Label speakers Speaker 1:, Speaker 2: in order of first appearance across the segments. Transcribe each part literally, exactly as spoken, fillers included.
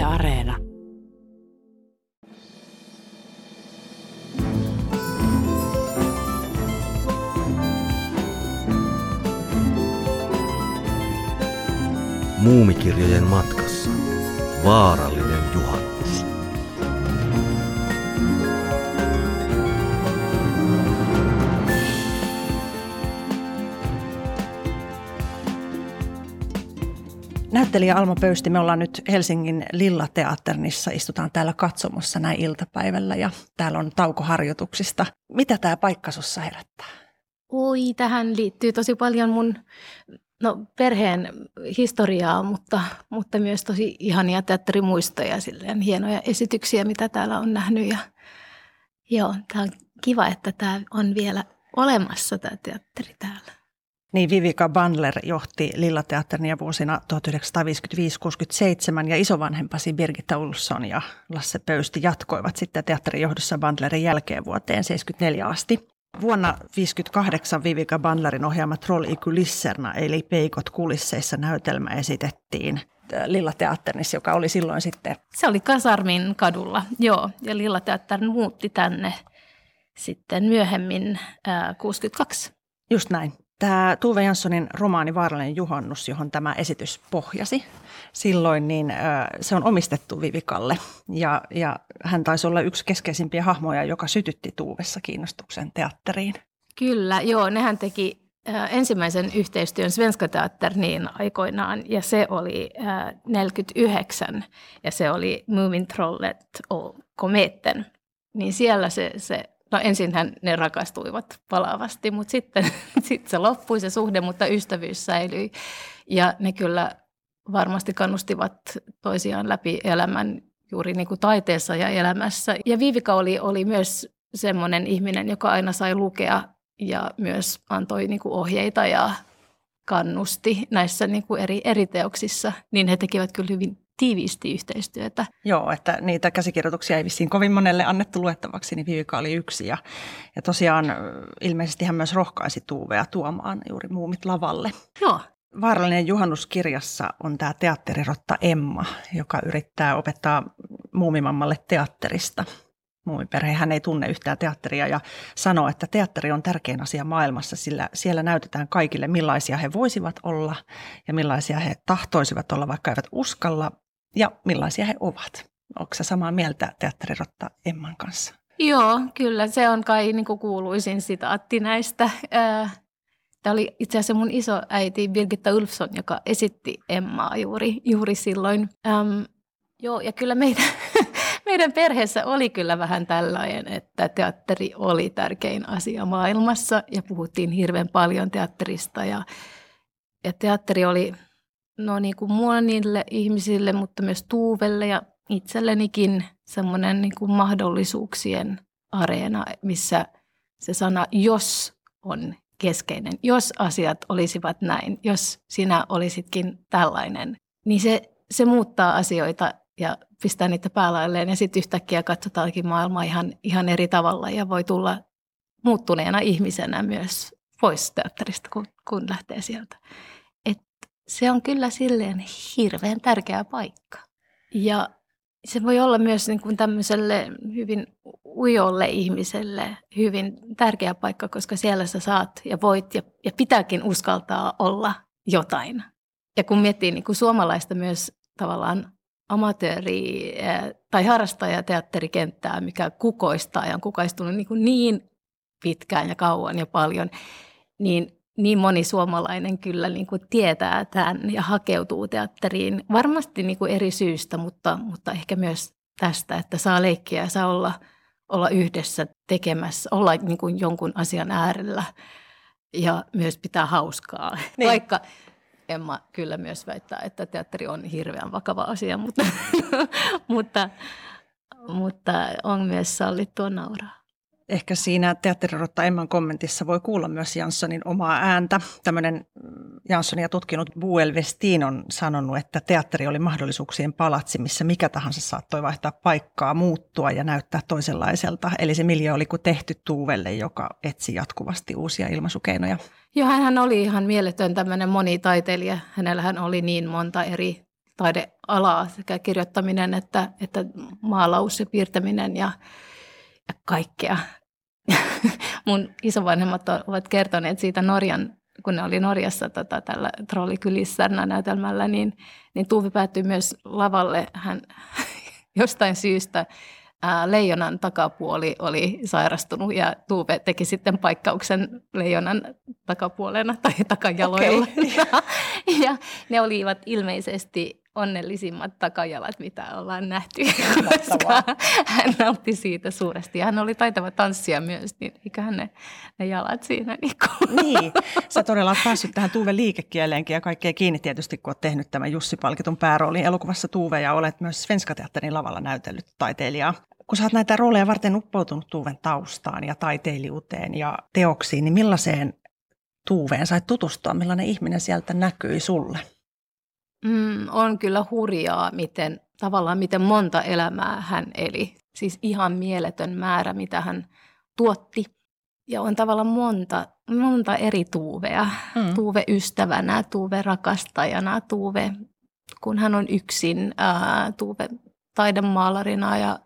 Speaker 1: Areena.
Speaker 2: Muumikirjojen matkassa. Vaarallinen juhannus.
Speaker 3: Näyttelijä Alma Pöysti, me ollaan nyt Helsingin Lilla-teatterissa, istutaan täällä katsomossa näin iltapäivällä ja täällä on tauko harjoituksista. Mitä tämä paikka sussa herättää?
Speaker 4: Oi, tähän liittyy tosi paljon mun no, perheen historiaa, mutta, mutta myös tosi ihania teatterimuistoja, silleen hienoja esityksiä, mitä täällä on nähnyt. Ja, joo, tämä on kiva, että tämä on vielä olemassa, tämä teatteri täällä.
Speaker 3: Niin, Vivica Bandler johti Lilla-teatteria vuosina tuhatyhdeksänsataaviisikymmentäviisi kuusikymmentäseitsemän ja isovanhempasi Birgitta Olsson ja Lasse Pöysti jatkoivat sitten teatterin johdossa Bandlerin jälkeen vuoteen seitsemänkymmentäneljä asti. Vuonna tuhatyhdeksänsataaviisikymmentäkahdeksan Vivica Bandlerin ohjaama Troll i kulisserna eli Peikot kulisseissa näytelmä esitettiin Lilla-teatterissa, joka oli silloin sitten...
Speaker 4: Se oli Kasarmin kadulla, joo, ja Lilla-teatteri muutti tänne sitten myöhemmin ää, kuusikymmentäkaksi.
Speaker 3: Just näin. Tämä Tove Janssonin romaani Vaarallinen juhannus, johon tämä esitys pohjasi silloin, niin se on omistettu Vivicalle ja, ja hän taisi olla yksi keskeisimpiä hahmoja, joka sytytti Tuuvessa kiinnostuksen teatteriin.
Speaker 4: Kyllä, joo, nehän teki äh, ensimmäisen yhteistyön Svenska Teaterniin aikoinaan ja se oli äh, neljäkymmentäyhdeksän ja se oli Mumintrollet och kometen, niin siellä se... se No ensinhän ne rakastuivat palaavasti, mutta sitten sit se loppui se suhde, mutta ystävyys säilyi. Ja ne kyllä varmasti kannustivat toisiaan läpi elämän juuri niin kuin taiteessa ja elämässä. Ja Vivica oli, oli myös semmoinen ihminen, joka aina sai lukea ja myös antoi niin kuin ohjeita ja kannusti näissä niin kuin eri, eri teoksissa. Niin he tekivät kyllä hyvin tiiviisti yhteistyötä.
Speaker 3: Joo, että niitä käsikirjoituksia ei vissiin kovin monelle annettu luettavaksi, niin Vivica oli yksi. Ja, ja tosiaan ilmeisesti hän myös rohkaisi Tuuvea tuomaan juuri Muumit lavalle.
Speaker 4: Joo.
Speaker 3: Vaarallinen juhannuskirjassa on tämä teatterirotta Emma, joka yrittää opettaa muumimammalle teatterista. Muumiperhehän ei tunne yhtään teatteria ja sanoo, että teatteri on tärkein asia maailmassa, sillä siellä näytetään kaikille millaisia he voisivat olla ja millaisia he tahtoisivat olla, vaikka eivät uskalla, ja millaisia he ovat. Onko sä samaa mieltä teatterirotta Emman kanssa?
Speaker 4: Joo, kyllä. Se on kai niin kuin kuuluisin sitaatti näistä. Tämä oli itse asiassa mun isoäiti Birgitta Ulfsson, joka esitti Emmaa juuri, juuri silloin. Ähm, joo, ja kyllä meidän, meidän perheessä oli kyllä vähän tällainen, että teatteri oli tärkein asia maailmassa ja puhuttiin hirveän paljon teatterista ja, ja teatteri oli no niin kuin monille ihmisille, mutta myös Tuuvelle ja itsellenikin semmoinen niin kuin mahdollisuuksien areena, missä se sana jos on keskeinen. Jos asiat olisivat näin, jos sinä olisitkin tällainen, niin se, se muuttaa asioita ja pistää niitä päälailleen ja sitten yhtäkkiä katsotaankin maailmaa ihan, ihan eri tavalla ja voi tulla muuttuneena ihmisenä myös pois teatterista, kun, kun lähtee sieltä. Et se on kyllä silleen hirveän tärkeä paikka. Ja se voi olla myös niin kuin tämmöiselle hyvin ujolle ihmiselle hyvin tärkeä paikka, koska siellä sä saat ja voit ja, ja pitääkin uskaltaa olla jotain. Ja kun miettii niin kuin suomalaista myös tavallaan amatööri- tai harrastajateatterikenttää, mikä kukoistaa ja on kukoistunut niin, kuin niin pitkään ja kauan ja paljon, niin niin moni suomalainen kyllä niin kuin tietää tämän ja hakeutuu teatteriin. Varmasti niin kuin eri syystä, mutta, mutta ehkä myös tästä, että saa leikkiä ja saa olla, olla yhdessä tekemässä, olla niin kuin jonkun asian äärellä ja myös pitää hauskaa. Niin. Vaikka Emma kyllä myös väittää, että teatteri on hirveän vakava asia, mutta, mutta, mutta on myös sallittua nauraa.
Speaker 3: Ehkä siinä teatterirotta Emman kommentissa voi kuulla myös Janssonin omaa ääntä. Tämmöinen Janssonia tutkinut Buell Westin on sanonut, että teatteri oli mahdollisuuksien palatsi, missä mikä tahansa saattoi vaihtaa paikkaa, muuttua ja näyttää toisenlaiselta. Eli se miljö oli kuin tehty Tuuvelle, joka etsi jatkuvasti uusia ilmaisukeinoja.
Speaker 4: Joo, hän oli ihan mieletön tämmöinen monitaiteilija. Hänellähän oli niin monta eri taidealaa, sekä kirjoittaminen että, että maalaus ja piirtäminen ja, ja kaikkea. Mun isovanhemmat ovat kertoneet siitä Norjan, kun ne oli Norjassa tota, tällä Trollikylissarna-näytelmällä, niin, niin Tuve päättyi myös lavalle. Hän jostain syystä ää, leijonan takapuoli oli sairastunut ja Tuve teki sitten paikkauksen leijonan takapuolena tai takajaloilla. Okay. Ja ne olivat ilmeisesti onnellisimmat takajalat, mitä ollaan nähty, koska hän nautti siitä suuresti. Ja hän oli taitava tanssija myös, niin eiköhän ne, ne jalat siinä. Niin,
Speaker 3: niin, sä todella olet päässyt tähän Tuven liikekieleenkin ja kaikkea kiinni tietysti, kun olet tehnyt tämän Jussi-palkitun pääroolin elokuvassa Tuve ja olet myös Svenska Teatterin lavalla näytellyt taiteilijaa. Kun sä oot näitä rooleja varten uppoutunut Tuven taustaan ja taiteilijuuteen ja teoksiin, niin millaiseen Tuveen sait tutustua, millainen ihminen sieltä näkyi sulle?
Speaker 4: Mm, on kyllä hurjaa, miten, tavallaan miten monta elämää hän eli. Siis ihan mieletön määrä, mitä hän tuotti. Ja on tavallaan monta, monta eri Tuvea. Mm. Tuve ystävänä, Tuve rakastajana, Tuve kun hän on yksin, ää, Tuve taidemaalarina ja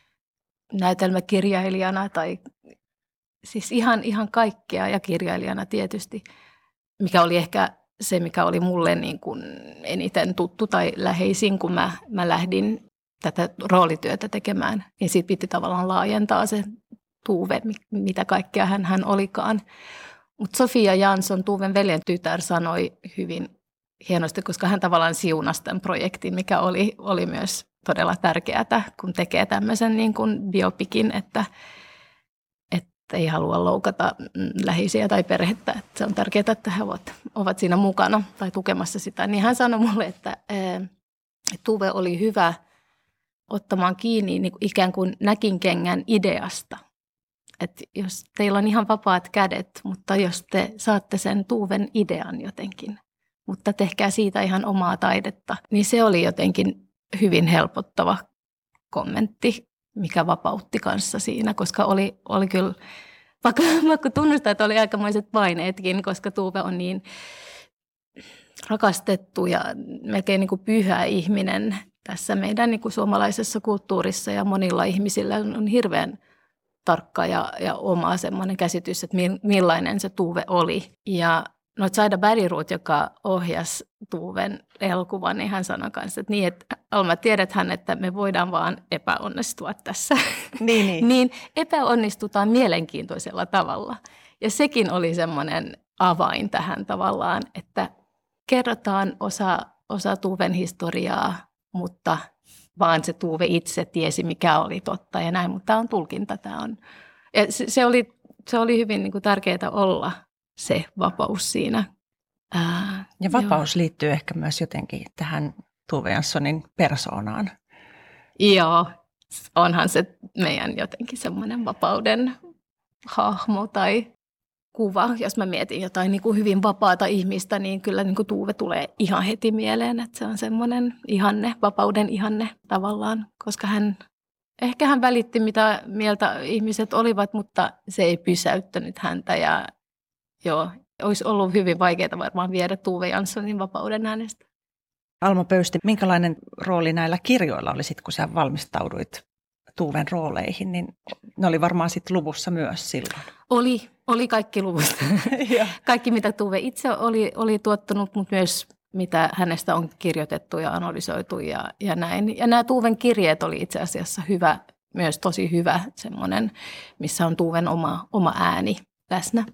Speaker 4: näytelmäkirjailijana. Tai, siis ihan, ihan kaikkea ja kirjailijana tietysti, mikä oli ehkä se, mikä oli mulle niin kuin eniten tuttu tai läheisin, kun mä, mä lähdin tätä roolityötä tekemään. Ja siitä piti tavallaan laajentaa se Tuve, mitä kaikkea hän, hän olikaan. Mutta Sofia Jansson, Tuven veljen tytär, sanoi hyvin hienosti, koska hän tavallaan siunasi tämän projektin, mikä oli, oli myös todella tärkeää, kun tekee tämmöisen niin kuin biopikin, että ei halua loukata läheisiä tai perhettä. Että se on tärkeää, että he ovat, ovat siinä mukana tai tukemassa sitä. Niin hän sanoi mulle, että, että Tuve oli hyvä ottamaan kiinni niin kuin ikään kuin näkinkengän ideasta. Että jos teillä on ihan vapaat kädet, mutta jos te saatte sen Tuven idean jotenkin, mutta tehkää siitä ihan omaa taidetta, niin se oli jotenkin hyvin helpottava kommentti, mikä vapautti kanssa siinä, koska oli, oli kyllä, vaikka, vaikka tunnustaa, että oli aikamoiset paineetkin, koska Tuve on niin rakastettu ja melkein niin kuin pyhä ihminen tässä meidän niin kuin suomalaisessa kulttuurissa ja monilla ihmisillä on hirveän tarkka ja, ja oma semmoinen käsitys, että millainen se Tuve oli. Ja no Zaida Bergirot, joka ohjasi Tuven elokuvan, niin hän sanoi kanssa, että niin, että Alma, tiedäthän, että me voidaan vaan epäonnistua tässä.
Speaker 3: Niin, niin.
Speaker 4: Niin epäonnistutaan mielenkiintoisella tavalla. Ja sekin oli semmoinen avain tähän tavallaan, että kerrotaan osa, osa Tuven historiaa, mutta vaan se Tuve itse tiesi, mikä oli totta ja näin, mutta tämä on tulkinta. Tämä on. Ja se, se, oli, se oli hyvin niin kuin tärkeää olla se vapaus siinä. Ää,
Speaker 3: ja vapaus joo. liittyy ehkä myös jotenkin tähän Tuve Janssonin persoonaan.
Speaker 4: Joo, onhan se meidän jotenkin semmoinen vapauden hahmo tai kuva. Jos mä mietin jotain niin kuin hyvin vapaata ihmistä, niin kyllä niin kuin Tuve tulee ihan heti mieleen, että se on semmoinen ihanne, vapauden ihanne tavallaan, koska hän, ehkä hän välitti mitä mieltä ihmiset olivat, mutta se ei pysäyttänyt häntä ja joo, olisi ollut hyvin vaikeaa varmaan viedä Tuve Janssonin vapauden äänestä.
Speaker 3: Alma Pöysti, minkälainen rooli näillä kirjoilla oli sitten, kun sä valmistauduit Tuven rooleihin, niin ne oli varmaan sitten luvussa myös silloin.
Speaker 4: Oli, oli kaikki luvussa. Kaikki, mitä Tuve itse oli, oli tuottanut, mutta myös mitä hänestä on kirjoitettu ja analysoitu ja, ja näin. Ja nämä Tuven kirjeet oli itse asiassa hyvä, myös tosi hyvä semmoinen, missä on Tuven oma, oma ääni läsnä.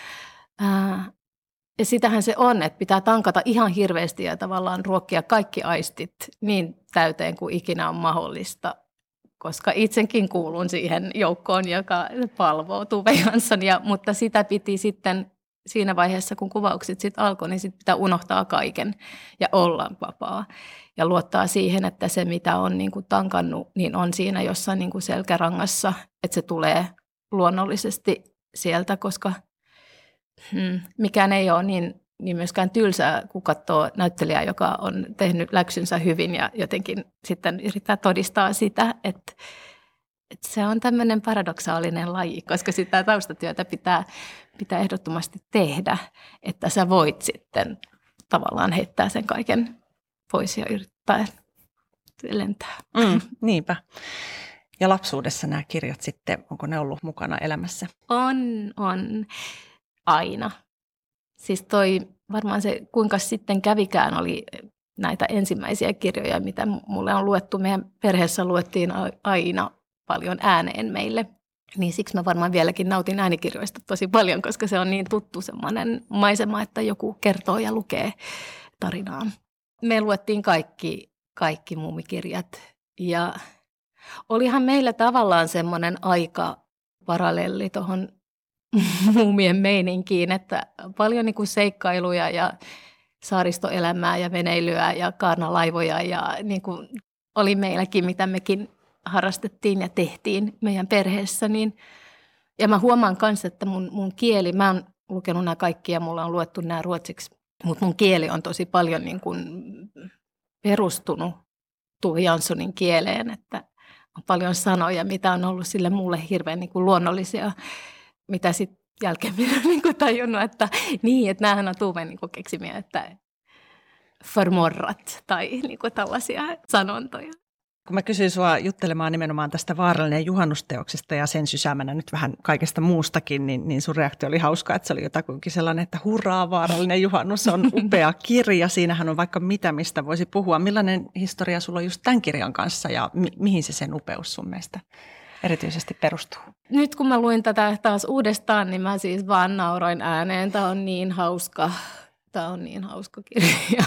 Speaker 4: Ää, ja sitähän se on, että pitää tankata ihan hirveästi ja tavallaan ruokkia kaikki aistit niin täyteen kuin ikinä on mahdollista, koska itsekin kuulun siihen joukkoon, joka palvoo Tuve Janssonia, mutta sitä piti sitten siinä vaiheessa, kun kuvaukset sitten alkoi, niin sitten pitää unohtaa kaiken ja olla vapaa ja luottaa siihen, että se mitä on niin kuin tankannut, niin on siinä jossain niin kuin selkärangassa, että se tulee luonnollisesti sieltä, koska Hmm. mikään ei ole niin, niin myöskään tylsää, kun katsoo näyttelijää, joka on tehnyt läksynsä hyvin ja jotenkin sitten yrittää todistaa sitä, että, että se on tämmöinen paradoksaalinen laji, koska sitä taustatyötä pitää, pitää ehdottomasti tehdä, että sä voit sitten tavallaan heittää sen kaiken pois ja yrittää lentää.
Speaker 3: Mm, niinpä. Ja lapsuudessa nämä kirjat sitten, onko ne ollut mukana elämässä?
Speaker 4: On, on. Aina. Siis toi varmaan se, kuinka sitten kävikään, oli näitä ensimmäisiä kirjoja, mitä mulle on luettu. Meidän perheessä luettiin aina paljon ääneen meille. Niin siksi mä varmaan vieläkin nautin äänikirjoista tosi paljon, koska se on niin tuttu semmoinen maisema, että joku kertoo ja lukee tarinaa. Me luettiin kaikki, kaikki muumikirjat ja olihan meillä tavallaan semmoinen aika parallelli tuohon muumien meininkiin, että paljon niin kuin seikkailuja ja saaristoelämää ja veneilyä ja kaarnalaivoja ja niin kuin oli meilläkin, mitä mekin harrastettiin ja tehtiin meidän perheessä. Niin, ja mä huomaan myös, että mun, mun kieli, mä oon lukenut nämä kaikki ja mulla on luettu nämä ruotsiksi, mutta mun kieli on tosi paljon niin kuin perustunut Tove Janssonin kieleen, että on paljon sanoja, mitä on ollut sille mulle hirveän niin kuin luonnollisia, mitä sitten jälkeen niin kuin tajunnut, että niin, että näähän on Tuven niin kuin keksimiä, että förmorrat tai niin kuin tällaisia sanontoja.
Speaker 3: Kun mä kysyin sua juttelemaan nimenomaan tästä Vaarallinen juhannusteoksesta ja sen sysäämänä nyt vähän kaikesta muustakin, niin, niin sun reaktio oli hauska, että se oli jotakuinkin sellainen, että hurraa, Vaarallinen juhannus on upea kirja. Siinähän on vaikka mitä, mistä voisi puhua. Millainen historia sulla on just tämän kirjan kanssa ja mi- mihin se sen upeus sun mielestä erityisesti perustuu? Nyt
Speaker 4: kun mä luin tätä taas uudestaan, niin mä siis vaan nauroin ääneen. Tämä on niin hauska, tämä on niin hauska kirja.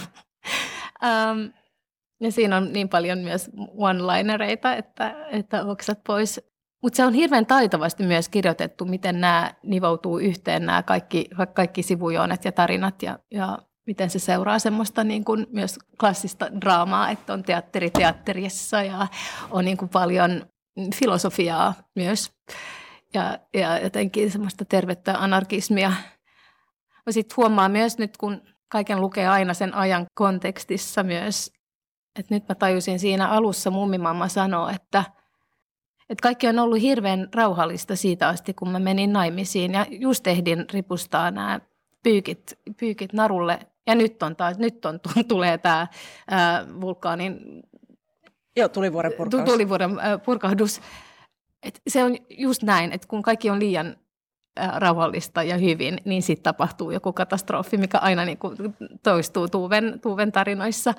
Speaker 4: um, Ja siinä on niin paljon myös one-linereita, että, että oksat pois. Mutta se on hirveän taitavasti myös kirjoitettu, miten nämä nivoutuu yhteen, nämä kaikki, kaikki sivujoonet ja tarinat ja, ja miten se seuraa semmoista niin kuin myös klassista draamaa, että on teatteri teatterissa ja on niin kuin paljon filosofiaa myös ja, ja jotenkin semmoista tervettä anarkismia. Sitten huomaa myös nyt, kun kaiken lukee aina sen ajan kontekstissa myös, että nyt mä tajusin siinä alussa, mummimamma sanoi, että, että kaikki on ollut hirveän rauhallista siitä asti, kun mä menin naimisiin. Ja just ehdin ripustaa nämä pyykit, pyykit narulle. Ja nyt on taas, nyt on, tulee tämä ää, vulkaanin...
Speaker 3: Joo, tulivuoren purkahdus.
Speaker 4: Tulivuoren ää, purkahdus. Et se on just näin, että kun kaikki on liian ää, rauhallista ja hyvin, niin sitten tapahtuu joku katastrofi, mikä aina niin kuin toistuu Tuven, Tuven tarinoissa.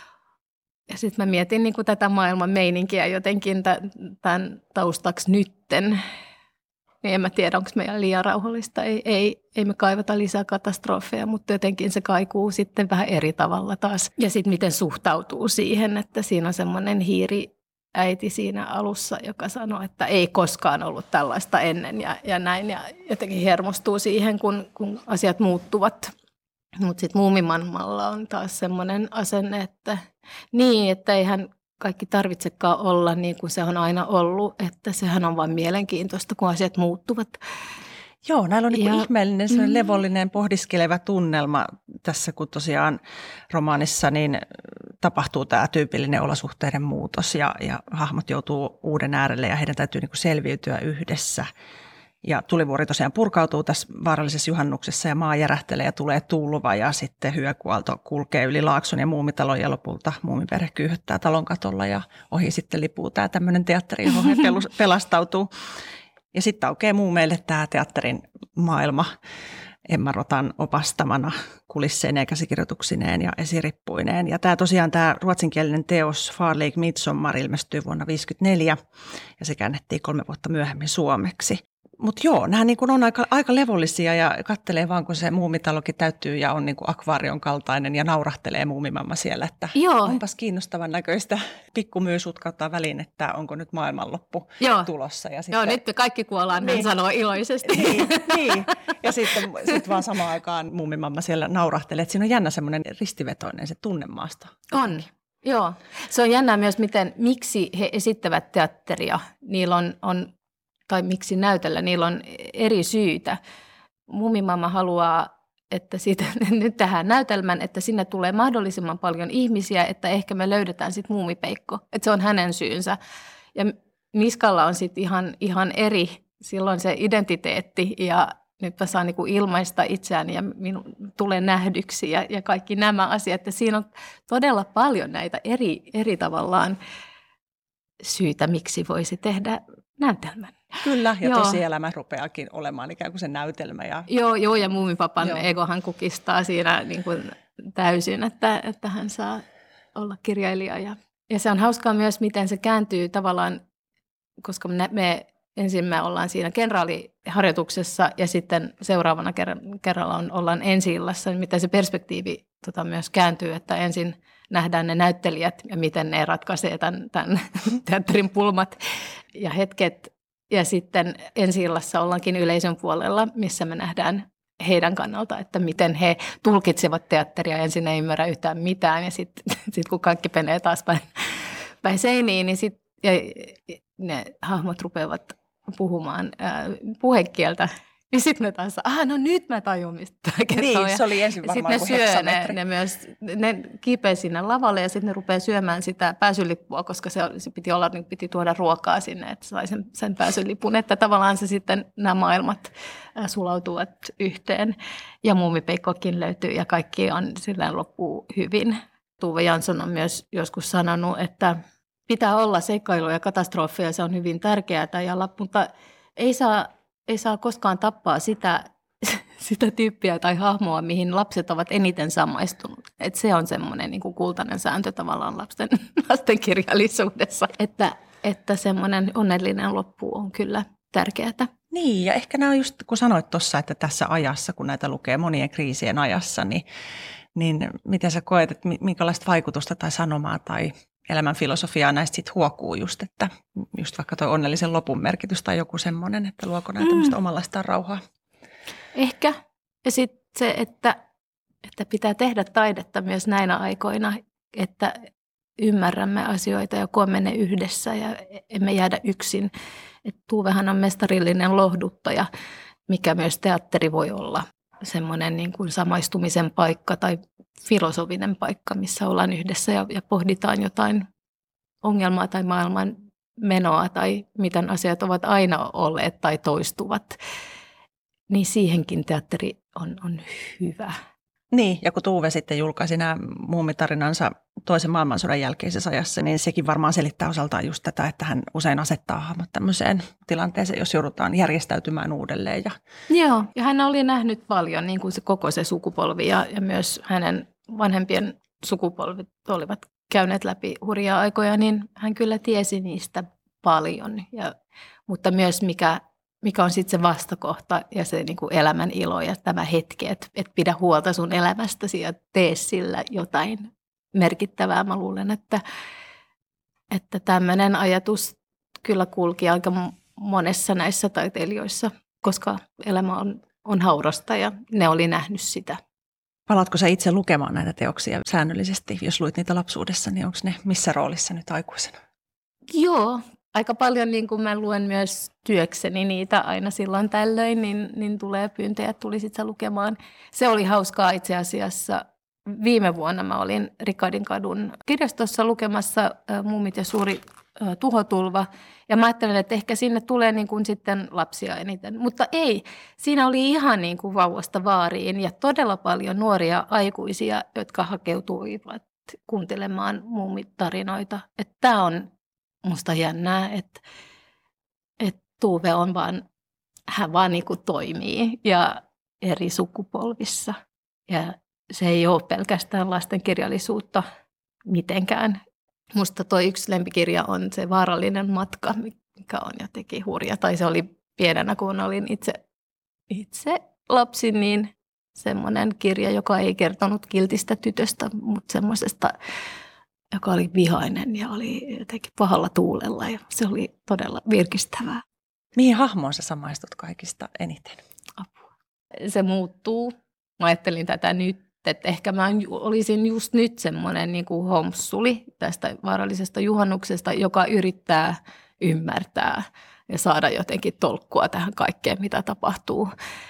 Speaker 4: Ja sitten mä mietin niin kuin tätä maailman meininkiä jotenkin tämän taustaksi nytten. Niin en mä tiedä, onko meidän liian rauhallista. Ei, ei, ei me kaivata lisää katastrofeja, mutta jotenkin se kaikuu sitten vähän eri tavalla taas. Ja sitten miten suhtautuu siihen, että siinä on semmoinen hiiriäiti siinä alussa, joka sanoo, että ei koskaan ollut tällaista ennen ja, ja näin. Ja jotenkin hermostuu siihen, kun, kun asiat muuttuvat. Mutta sitten muumimammalla on taas semmoinen asenne, että niin, että eihän kaikki tarvitsekaan olla niin kuin se on aina ollut, että sehän on vain mielenkiintoista, kun asiat muuttuvat.
Speaker 3: Joo, näillä on niin kuin ihmeellinen, mm. levollinen, pohdiskeleva tunnelma tässä, kun tosiaan romaanissa niin tapahtuu tämä tyypillinen olosuhteiden muutos ja, ja hahmot joutuu uuden äärelle ja heidän täytyy niin kuin selviytyä yhdessä. Ja tulivuori tosiaan purkautuu tässä vaarallisessa juhannuksessa ja maa järähtelee ja tulee tulva ja sitten hyökuaalto kulkee yli Laakson ja Muumitalon ja lopulta muumiperhe kyyhöttää talon katolla ja ohi sitten lipuu tämä tämmöinen teatteri, johon he pelastautuu. Ja sitten aukeaa muumeille tämä teatterin maailma Emma Rotan opastamana kulisseineen ja käsikirjoituksineen ja esirippuineen. Ja tämä tosiaan tämä ruotsinkielinen teos Far Lake Midsommar ilmestyi vuonna tuhatyhdeksänsataayhdeksänkymmentäneljä ja se käännettiin kolme vuotta myöhemmin suomeksi. Mutta joo, nämä niin on aika, aika levollisia ja kattelee vaan, kun se muumitalokin täyttyy ja on niin kuin akvaarion kaltainen ja naurahtelee muumimamma siellä, että joo. Onpas kiinnostavan näköistä. Pikku myy sutkauttaa väliin, että onko nyt maailmanloppu joo. tulossa. Ja sitten,
Speaker 4: joo, nyt me kaikki kuollaan, niin sanoo iloisesti.
Speaker 3: Niin, niin. Ja sitten sit vaan samaan aikaan muumimamma siellä naurahtelee, että siinä on jännä semmoinen ristivetoinen se tunnemaasta.
Speaker 4: On. Joo, se on jännää myös, miten, miksi he esittävät teatteria. Niillä on, on tai miksi näytellä, niillä on eri syitä. Muumimamma haluaa, että siitä, nyt tähän näytelmän, että sinne tulee mahdollisimman paljon ihmisiä, että ehkä me löydetään sitten muumipeikko. Että se on hänen syynsä. Ja Miskalla on sitten ihan, ihan eri silloin se identiteetti ja, nyt mä saan niin kuin ilmaista itseäni ja minun tulee nähdyksi ja, ja kaikki nämä asiat. Ja siinä on todella paljon näitä eri, eri tavallaan syitä, miksi voisi tehdä näytelmän.
Speaker 3: Kyllä, ja
Speaker 4: joo.
Speaker 3: tosielämä rupeakin olemaan ikään kuin se näytelmä. Ja...
Speaker 4: Joo, joo, ja Muumipapan egohan kukistaa siinä niin kuin täysin, että, että hän saa olla kirjailija. Ja, ja se on hauskaa myös, miten se kääntyy tavallaan, koska me, me ensin me ollaan siinä kenraaliharjoituksessa ja sitten seuraavana kerralla on, ollaan ensi-illassa, niin miten se perspektiivi tota, myös kääntyy, että ensin nähdään ne näyttelijät ja miten ne ratkaisee tämän, tämän teatterin pulmat ja hetket. Ja sitten ensi-illassa ollaankin yleisön puolella, missä me nähdään heidän kannalta, että miten he tulkitsevat teatteria. Ensin ei ymmärrä yhtään mitään ja sitten sit kun kaikki penee taas päin, päin seiniin, niin sitten ne hahmot rupeavat puhumaan ää, puhekieltä. Ja sitten ne taas, ah no nyt mä tajun, mistä tämä kertoo.
Speaker 3: Niin, se oli ensin varmaan
Speaker 4: joku heksametri. Sitten ne syö, ne, ne myös, ne kipeä sinne lavalle ja sitten ne rupeaa syömään sitä pääsylippua, koska se, se piti olla, niin piti tuoda ruokaa sinne, että sai sen, sen pääsylipun. Että tavallaan se sitten nämä maailmat äh, sulautuvat yhteen ja Muumipeikkokin löytyy ja kaikki on silleen loppuu hyvin. Tuve Jansson on myös joskus sanonut, että pitää olla seikkailu ja katastrofia, se on hyvin tärkeää, ja, mutta ei saa... Ei saa koskaan tappaa sitä, sitä tyyppiä tai hahmoa, mihin lapset ovat eniten samaistunut. Et se on semmoinen niin kuin kultainen sääntö tavallaan lasten, lasten kirjallisuudessa, että, että semmoinen onnellinen loppu on kyllä tärkeää.
Speaker 3: Niin, ja ehkä nämä on just, kun sanoit tuossa, että tässä ajassa, kun näitä lukee monien kriisien ajassa, niin, niin miten sä koet, että minkälaista vaikutusta tai sanomaa tai elämän filosofiaa näistä sitten huokuu just, että just vaikka tuo onnellisen lopun merkitys tai joku semmoinen, että luoko näitä tämmöistä omanlaistaan rauhaa?
Speaker 4: Ehkä. Ja sitten se, että, että pitää tehdä taidetta myös näinä aikoina, että ymmärrämme asioita ja koemme ne yhdessä ja emme jäädä yksin. Et Tuvehan on mestarillinen lohduttaja, mikä myös teatteri voi olla. Semmoinen niin kuin samaistumisen paikka tai filosofinen paikka, missä ollaan yhdessä ja, ja pohditaan jotain ongelmaa tai maailman menoa tai miten asiat ovat aina olleet tai toistuvat. Niin siihenkin teatteri on, on hyvä.
Speaker 3: Niin, ja kun Tuve sitten julkaisi nämä muumitarinansa toisen maailmansodan jälkeisessä ajassa, niin sekin varmaan selittää osaltaan just tätä, että hän usein asettaa hahmot tämmöiseen tilanteeseen, jos joudutaan järjestäytymään uudelleen. Ja...
Speaker 4: Joo, ja hän oli nähnyt paljon, niin kuin se koko se sukupolvi ja, ja myös hänen vanhempien sukupolvit olivat käyneet läpi hurjaa aikoja, niin hän kyllä tiesi niistä paljon, ja, mutta myös mikä... mikä on sitten se vastakohta ja se niin kuin elämän ilo ja tämä hetki, että et pidä huolta sun elämästäsi ja tee sillä jotain merkittävää. Mä luulen, että, että tämmöinen ajatus kyllä kulki aika monessa näissä taiteilijoissa, koska elämä on, on haurasta ja ne oli nähnyt sitä.
Speaker 3: Palaatko sä itse lukemaan näitä teoksia säännöllisesti? Jos luit niitä lapsuudessa, niin onko ne missä roolissa nyt aikuisena?
Speaker 4: Joo. Aika paljon, niin kuin mä luen myös työkseni niitä aina silloin tällöin, niin, niin tulee pyyntöjä, että tulisit sä lukemaan. Se oli hauskaa itse asiassa. Viime vuonna mä olin Rikardin-kadun kirjastossa lukemassa äh, Muumit ja suuri äh, tuhotulva. Ja mä ajattelin, että ehkä sinne tulee niin kuin sitten lapsia eniten. Mutta ei, siinä oli ihan niin kuin vauvasta vaariin ja todella paljon nuoria aikuisia, jotka hakeutuivat kuuntelemaan muumitarinoita. Että tämä on... Musta jännää, että, että Tuve on vaan, hän vaan niin kuin toimii ja eri sukupolvissa. Ja se ei ole pelkästään lastenkirjallisuutta mitenkään. Musta toi yksi lempikirja on se Vaarallinen matka, mikä on jotenkin hurja. Tai se oli pienenä, kun olin itse, itse lapsi, niin semmoinen kirja, joka ei kertonut kiltistä tytöstä, mutta semmoisesta... joka oli vihainen ja oli jotenkin pahalla tuulella ja se oli todella virkistävää.
Speaker 3: Mihin hahmoon sä samaistut kaikista eniten?
Speaker 4: Apua. Se muuttuu. Mä ajattelin tätä nyt, että ehkä mä olisin just nyt semmoinen niin kuin homssuli tästä vaarallisesta juhannuksesta, joka yrittää ymmärtää ja saada jotenkin tolkkua tähän kaikkeen, mitä tapahtuu.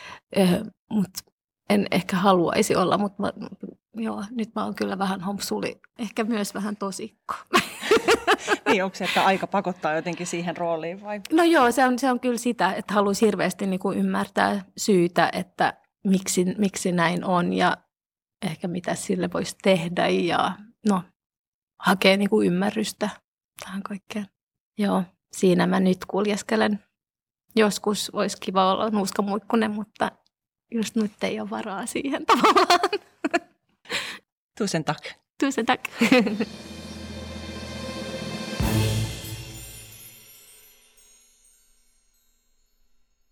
Speaker 4: Mutta en ehkä haluaisi olla, mutta mä, joo, nyt mä oon kyllä vähän homsuli, ehkä myös vähän tosikko.
Speaker 3: Niin, onko se, että aika pakottaa jotenkin siihen rooliin vai?
Speaker 4: No joo, se on, se on kyllä sitä, että haluaisi hirveästi niin kuin ymmärtää syytä, että miksi, miksi näin on ja ehkä mitä sille voisi tehdä ja no, hakee niin kuin ymmärrystä tähän kaikkeen. Joo, siinä mä nyt kuljeskelen. Joskus olisi kiva olla nuuskamuikkunen, mutta just nyt ei ole varaa siihen tavallaan.
Speaker 3: Tusen tack.
Speaker 4: Tusen tack.